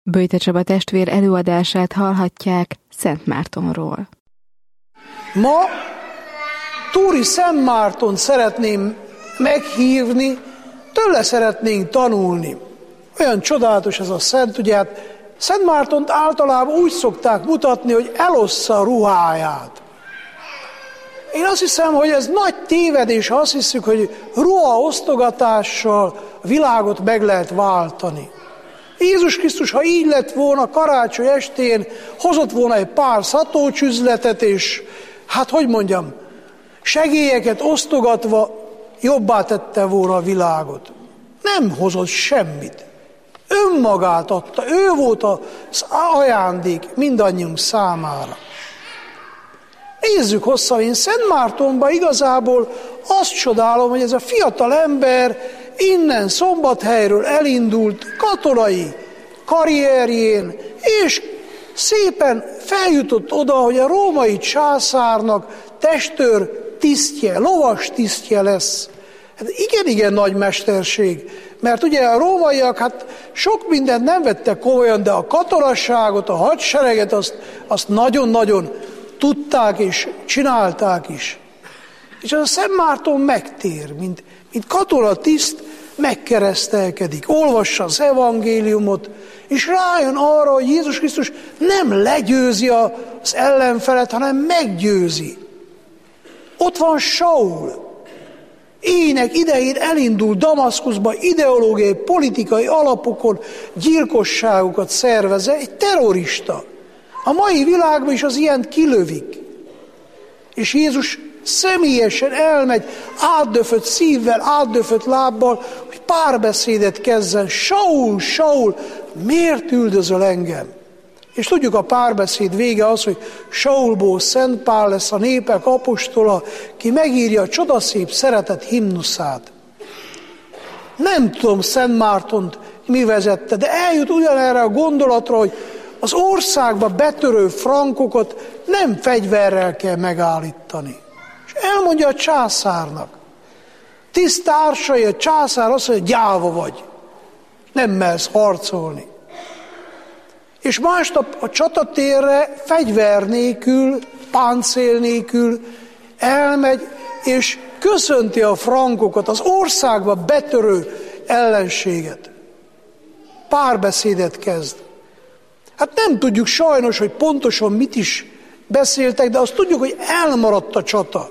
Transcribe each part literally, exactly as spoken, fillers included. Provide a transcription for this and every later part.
Böjte Csaba testvér előadását hallhatják Szent Mártonról. Ma Túri Szent Mártont szeretném meghívni, tőle szeretnénk tanulni. Olyan csodálatos ez a szent, ugye hát Szent Mártont általában úgy szokták mutatni, hogy elossza a ruháját. Én azt hiszem, hogy ez nagy tévedés, ha azt hiszük, hogy ruhaosztogatással a világot meg lehet váltani. Jézus Krisztus, ha így lett volna, karácsony estén hozott volna egy pár szatócsüzletet, és hát hogy mondjam, segélyeket osztogatva jobbá tette volna a világot. Nem hozott semmit. Önmagát adta, ő volt az ajándék mindannyiunk számára. Nézzük hosszan, én Szent Mártonban igazából azt csodálom, hogy ez a fiatal ember innen Szombathelyről elindult katonai karrierjén, és szépen feljutott oda, hogy a római császárnak testőr tisztje, lovas tisztje lesz. Hát igen-igen nagy mesterség, mert ugye a rómaiak hát sok mindent nem vettek komolyan, de a katonasságot, a hadsereget azt, azt nagyon-nagyon tudták és csinálták is. És az a Szent Márton megtér, mint, mint katonatiszt megkeresztelkedik, olvassa az evangéliumot, és rájön arra, hogy Jézus Krisztus nem legyőzi az ellenfelet, hanem meggyőzi. Ott van Saul. Ének idején elindul Damaszkuszba ideológiai, politikai alapokon gyilkosságokat szervezve, egy terrorista. A mai világban is az ilyent kilövik. És Jézus személyesen elmegy átdöfött szívvel, átdöfött lábbal, hogy párbeszédet kezden. Saul, Saul, miért üldözöl engem? És tudjuk, a párbeszéd vége az, hogy Saulból Szent Pál lesz, a népek apostola, ki megírja a csodaszép szeretet himnuszát. Nem tudom, Szent Mártont mi vezette, de eljut ugyanerre a gondolatra, hogy az országba betörő frankokat nem fegyverrel kell megállítani. És elmondja a császárnak. Tisztársai, a császár azt mondja, gyáva vagy. Nem mersz harcolni. És másnap a csatatérre fegyver nélkül, páncél nélkül elmegy, és köszönti a frankokat, az országba betörő ellenséget. Párbeszédet kezd. Hát nem tudjuk sajnos, hogy pontosan mit is beszéltek, de azt tudjuk, hogy elmaradt a csata.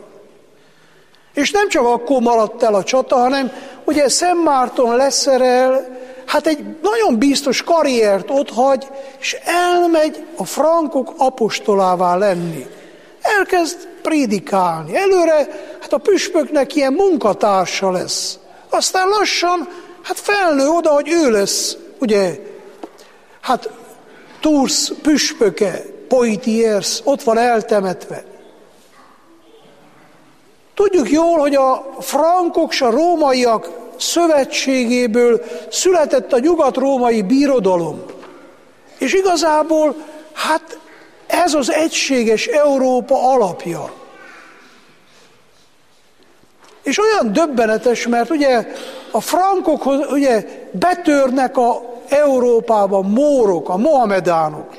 És nem csak akkor maradt el a csata, hanem ugye Szent Márton leszerel, hát egy nagyon biztos karriert otthagy, és elmegy a frankok apostolává lenni. Elkezd prédikálni. Előre hát a püspöknek ilyen munkatársa lesz. Aztán lassan hát felnő oda, hogy ő lesz, ugye, hát Tours püspöke, Poitiers, ott van eltemetve. Tudjuk jól, hogy a frankok és a rómaiak szövetségéből született a nyugat-római birodalom. És igazából, hát ez az egységes Európa alapja. És olyan döbbenetes, mert ugye a frankokhoz ugye betörnek a Európába mórok, a mohamedánok.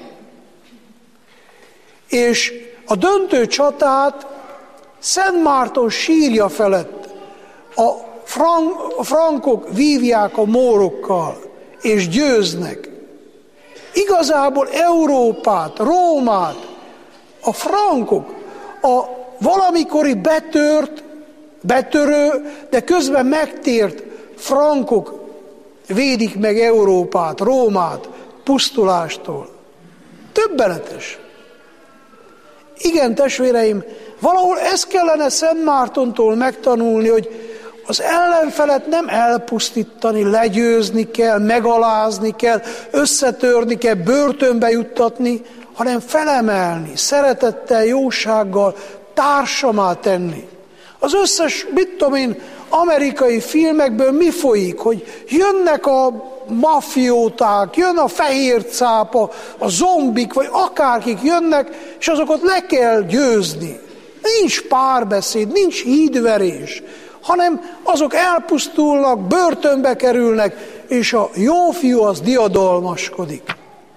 És a döntő csatát Szent Márton sírja felett. A, frank, a frankok vívják a mórokkal, és győznek. Igazából Európát, Rómát, a frankok, a valamikori betört, betörő, de közben megtért frankok védik meg Európát, Rómát pusztulástól. Többenetes. Igen, testvéreim, valahol ezt kellene Szent Mártontól megtanulni, hogy az ellenfelet nem elpusztítani, legyőzni kell, megalázni kell, összetörni kell, börtönbe juttatni, hanem felemelni, szeretettel, jósággal, társamá tenni. Az összes, mit tudom én, amerikai filmekből mi folyik, hogy jönnek a mafióták, jön a fehér cápa, a zombik, vagy akárkik jönnek, és azokat le kell győzni. Nincs párbeszéd, nincs hídverés, hanem azok elpusztulnak, börtönbe kerülnek, és a jó fiú az diadalmaskodik.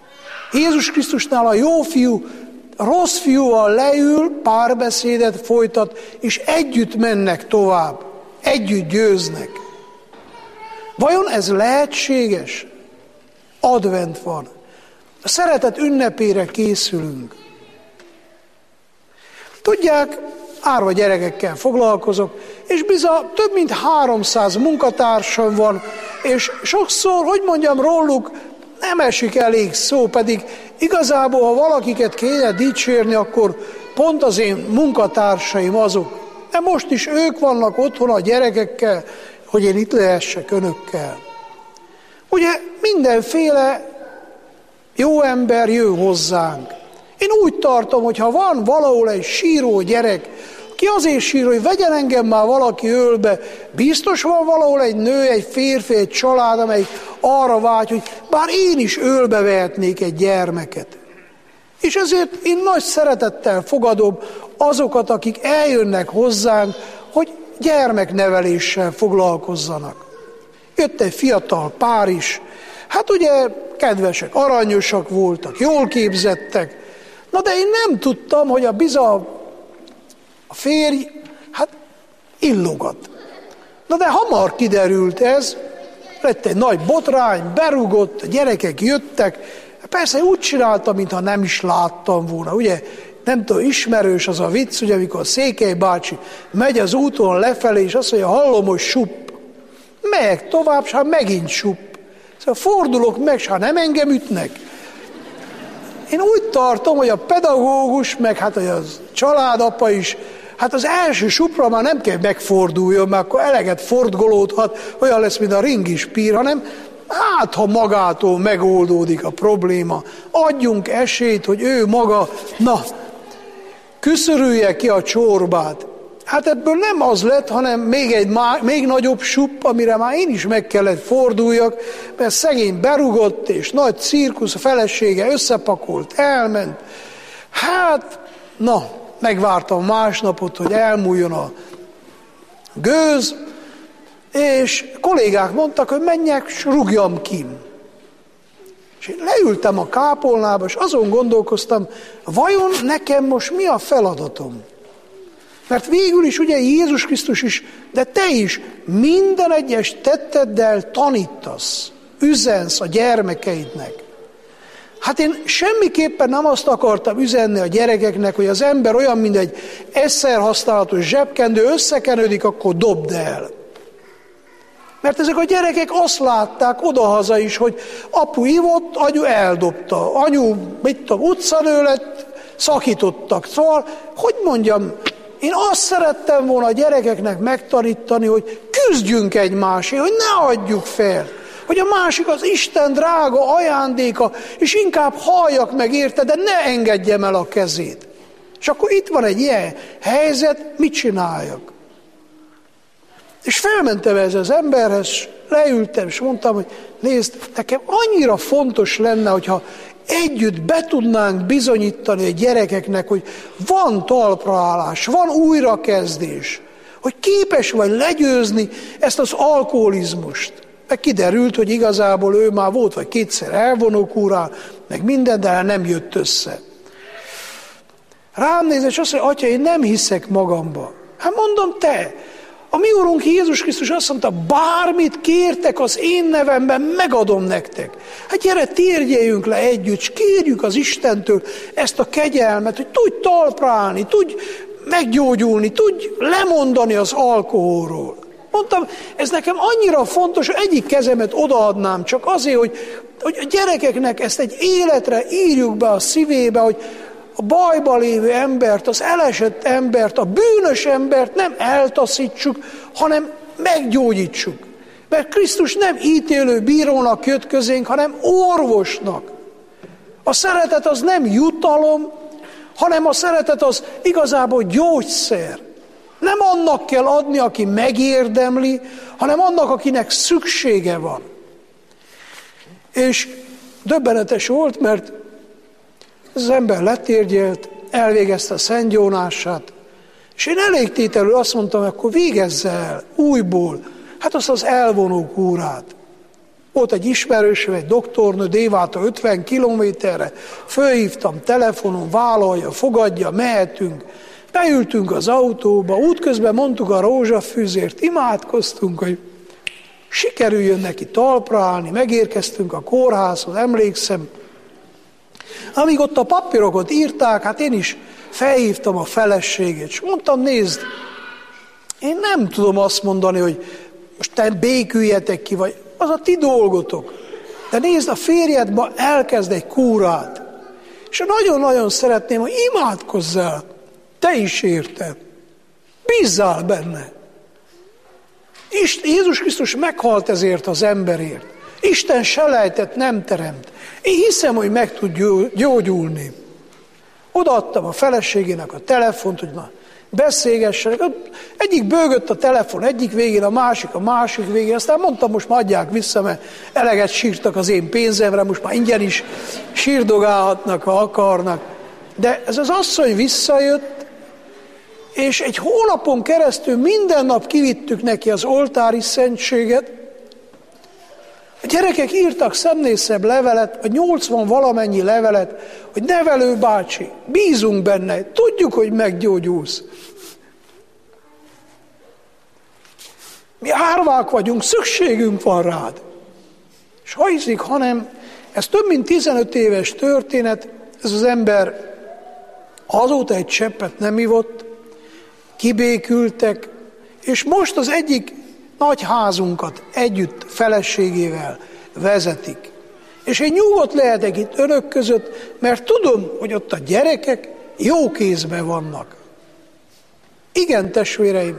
Jézus Krisztusnál a jó fiú rossz fiúval leül, párbeszédet folytat, és együtt mennek tovább, együtt győznek. Vajon ez lehetséges? Advent van. A szeretet ünnepére készülünk. Tudják, árva gyerekekkel foglalkozok, és bizony több mint háromszáz munkatársam van, és sokszor, hogy mondjam, róluk nem esik elég szó, pedig igazából, ha valakiket kéne dicsérni, akkor pont az én munkatársaim azok. De most is ők vannak otthon a gyerekekkel, hogy én itt lehessek önökkel. Ugye mindenféle jó ember jön hozzánk. Én úgy tartom, hogy ha van valahol egy síró gyerek, ki azért sír, hogy vegyen engem már valaki ölbe, biztos van valahol egy nő, egy férfi, egy család, amelyik arra vágy, hogy bár én is ölbe vehetnék egy gyermeket. És ezért én nagy szeretettel fogadom azokat, akik eljönnek hozzánk, hogy gyermekneveléssel foglalkozzanak. Jött egy fiatal pár is, hát ugye kedvesek, aranyosak voltak, jól képzettek, na de én nem tudtam, hogy a biza a férj, hát illogat. Na de hamar kiderült ez, lett egy nagy botrány, berugott, a gyerekek jöttek, persze úgy csináltam, mintha nem is láttam volna, ugye, nem tudom, ismerős az a vicc, ugye, amikor Székely bácsi megy az úton lefelé, és azt mondja, hallom, hogy supp. Megyek tovább, és hát megint supp. Szóval fordulok meg, és hát nem engem ütnek. Én úgy tartom, hogy a pedagógus, meg hát a családapa is, hát az első supra már nem kell megforduljon, mert akkor eleget fordgolódhat, olyan lesz, mint a ringispír, hanem hát, ha magától megoldódik a probléma, adjunk esélyt, hogy ő maga, na, küszörülje ki a csorbát. Hát ebből nem az lett, hanem még egy má, még nagyobb supp, amire már én is meg kellett forduljak, mert szegény berugott, és nagy cirkusz, a felesége összepakolt, elment. Hát, na, megvártam másnapot, hogy elmúljon a gőz, és kollégák mondtak, hogy menjek, és rúgjam ki. És én leültem a kápolnába, és azon gondolkoztam, vajon nekem most mi a feladatom? Mert végül is ugye Jézus Krisztus is, de te is minden egyes tetteddel tanítasz, üzensz a gyermekeidnek. Hát én semmiképpen nem azt akartam üzenni a gyerekeknek, hogy az ember olyan, mint egy egyszer használatos zsebkendő, összekenődik, akkor dobd el. Mert ezek a gyerekek azt látták odahaza is, hogy apu ivott, anyu eldobta, anyu, mit tudom, utcanő lett, szakítottak. Szóval, hogy mondjam, én azt szerettem volna a gyerekeknek megtanítani, hogy küzdjünk egymásért, hogy ne adjuk fel. Hogy a másik az Isten drága ajándéka, és inkább halljak meg érte, de ne engedjem el a kezét. És akkor itt van egy ilyen helyzet, mit csináljak? És felmentem ez az emberhez, leültem, és mondtam, hogy nézd, nekem annyira fontos lenne, hogyha együtt be tudnánk bizonyítani a gyerekeknek, hogy van talpraállás, van újrakezdés, hogy képes vagy legyőzni ezt az alkoholizmust. Meg kiderült, hogy igazából ő már volt, vagy kétszer elvonókúrán, meg minden, de nem jött össze. Rám néz, és azt mondja, atya, én nem hiszek magamba. Hát mondom, te, a mi Urunk Jézus Krisztus azt mondta, bármit kértek az én nevemben, megadom nektek. Hát gyere, térjeljünk le együtt, és kérjük az Istentől ezt a kegyelmet, hogy tudj talpra állni, tudj meggyógyulni, tudj lemondani az alkoholról. Mondtam, ez nekem annyira fontos, hogy egyik kezemet odaadnám, csak azért, hogy, hogy a gyerekeknek ezt egy életre írjuk be a szívébe, hogy a bajba lévő embert, az elesett embert, a bűnös embert nem eltaszítsuk, hanem meggyógyítsuk. Mert Krisztus nem ítélő bírónak jött közénk, hanem orvosnak. A szeretet az nem jutalom, hanem a szeretet az igazából gyógyszer. Nem annak kell adni, aki megérdemli, hanem annak, akinek szüksége van. És döbbenetes volt, mert az ember letérgyelt, elvégezte a szentgyónását, és én elégtételül azt mondtam, akkor végezze el újból, hát azt az elvonó kúrát. Volt egy ismerősöm, egy doktornő, Dévától ötven kilométerre, fölhívtam telefonon, vállalja, fogadja, mehetünk. Beültünk az autóba, útközben mondtuk a rózsafűzért, imádkoztunk, hogy sikerüljön neki talpra állni, megérkeztünk a kórházhoz, emlékszem. Amíg ott a papírokat írták, hát én is felhívtam a feleségét, és mondtam, nézd, én nem tudom azt mondani, hogy most te béküljetek ki, vagy az a ti dolgotok. De nézd, a férjed ma elkezd egy kúrát, és nagyon-nagyon szeretném, hogy imádkozzál, te is érted. Bízzál benne. Isten, Jézus Krisztus meghalt ezért az emberért. Isten selejtet nem teremt. Én hiszem, hogy meg tud gyógyulni. Odaadtam a feleségének a telefont, hogy már beszélgessenek. Egyik bőgött a telefon egyik végén, a másik a másik végén. Aztán mondtam, most már adják vissza, mert eleget sírtak az én pénzemre, most már ingyen is sírdogálhatnak, ha akarnak. De ez az asszony visszajött, és egy hónapon keresztül minden nap kivittük neki az oltári szentséget. A gyerekek írtak szemnészebb levelet, a nyolcvan valamennyi levelet, hogy nevelő bácsi, bízunk benne, tudjuk, hogy meggyógyulsz. Mi árvák vagyunk, szükségünk van rád. És ha hiszik, hanem ez több mint tizenöt éves történet, ez az ember azóta egy cseppet nem ivott, kibékültek, és most az egyik nagy házunkat együtt feleségével vezetik. És én nyugodt lehetek itt önök között, mert tudom, hogy ott a gyerekek jó kézben vannak. Igen, testvéreim,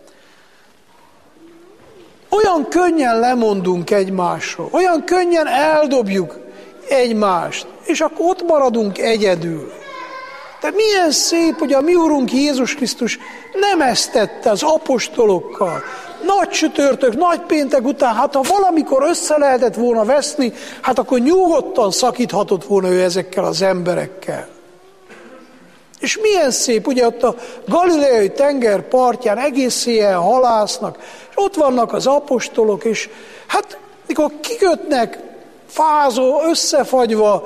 olyan könnyen lemondunk egymásról, olyan könnyen eldobjuk egymást, és akkor ott maradunk egyedül. De milyen szép, hogy a mi Urunk Jézus Krisztus nem ezt tette az apostolokkal. Nagy csütörtök, nagy péntek után, hát ha valamikor össze lehetett volna veszni, hát akkor nyugodtan szakíthatott volna ő ezekkel az emberekkel. És milyen szép, ugye ott a Galileai tenger partján egész éjjel halásznak, és ott vannak az apostolok, és hát mikor kikötnek, fázó, összefagyva,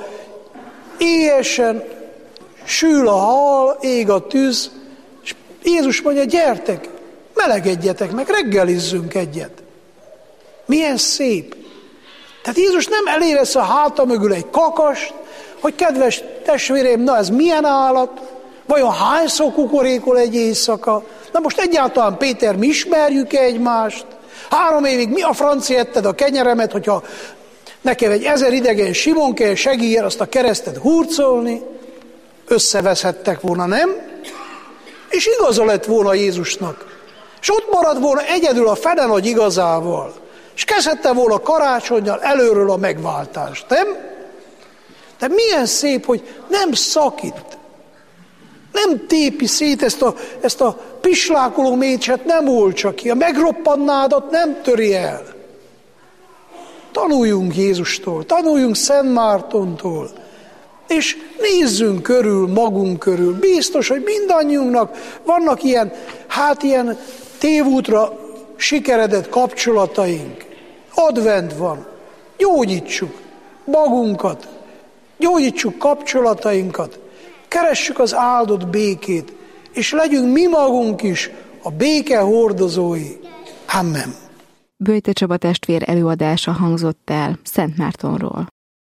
éjesen, sül a hal, ég a tűz, és Jézus mondja, gyertek, melegedjetek meg, reggelizzünk egyet. Milyen szép. Tehát Jézus nem elévesz a háta mögül egy kakast, hogy kedves testvérem, na ez milyen állat, vajon hányszor kukorékol egy éjszaka, na most egyáltalán Péter, mi ismerjük egymást, három évig mi a francia etted a kenyeremet, hogyha nekem egy ezer idegen Simon kell segítjen azt a keresztet hurcolni, összeveszhettek volna, nem? És igaza lett volna Jézusnak. És ott marad volna egyedül a fene nagy igazával. És kezdhette volna karácsonnyal előről a megváltást, nem? De milyen szép, hogy nem szakít. Nem tépi szét ezt a, ezt a pislákoló mécset, nem olcsa ki. A megroppannádat nem töri el. Tanuljunk Jézustól, tanuljunk Szent Mártontól. És nézzünk körül, magunk körül. Biztos, hogy mindannyiunknak vannak ilyen, hát ilyen tévútra sikeredett kapcsolataink. Advent van. Gyógyítsuk magunkat, gyógyítsuk kapcsolatainkat, keressük az áldott békét, és legyünk mi magunk is a béke hordozói. Amen. Böjte Csaba testvér előadása hangzott el Szent Mártonról.